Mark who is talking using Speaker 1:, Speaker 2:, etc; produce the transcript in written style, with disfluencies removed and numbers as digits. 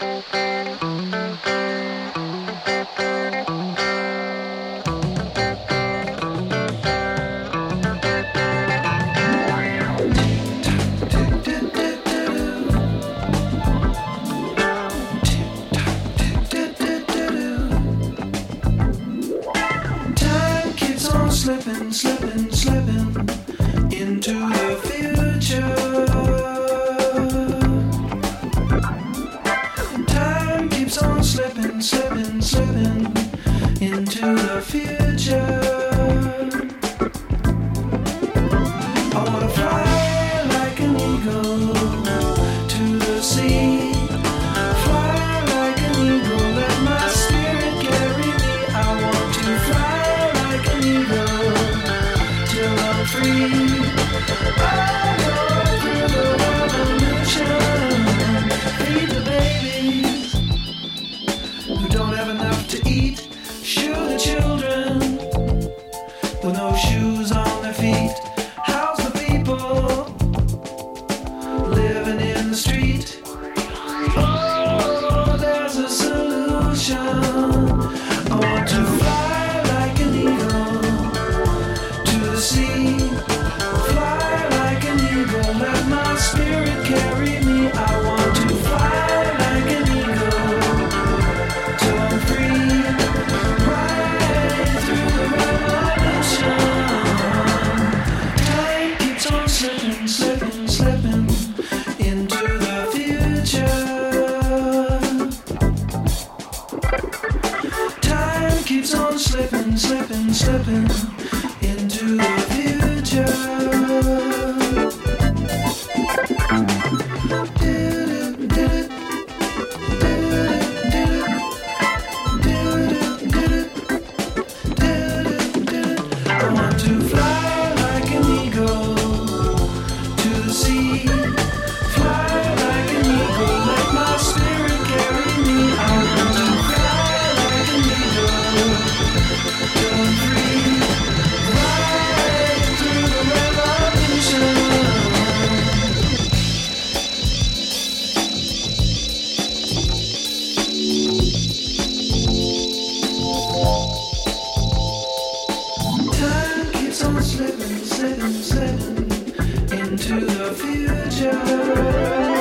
Speaker 1: Slipping, slipping, slipping into the future. Time keeps on slipping, slipping, slipping into the future. I wanna fly like an eagle to the sea. Fly like an eagle, let my spirit carry me. I want to fly like an eagle till I'm free. I go through the revolution. Feed the babies who don't have enough to eat. Shoe the children with no shoes on their feet. House the people living in the street. Oh, there's a solution. I want to fly like an eagle to the sea. Fly like an eagle, let my spirit carry me. I want to fly like an eagle till I'm free. Right through the revolution. Time keeps on slipping, slipping, slipping into the future. Time keeps on slipping, slipping, slipping into the future. I want to fly like an eagle to the sea. Fly like an eagle, let my spirit carry me. I want to fly like an eagle till I'm free. Right through the revolution. Time keeps on slipping, slipping, slipping into the future.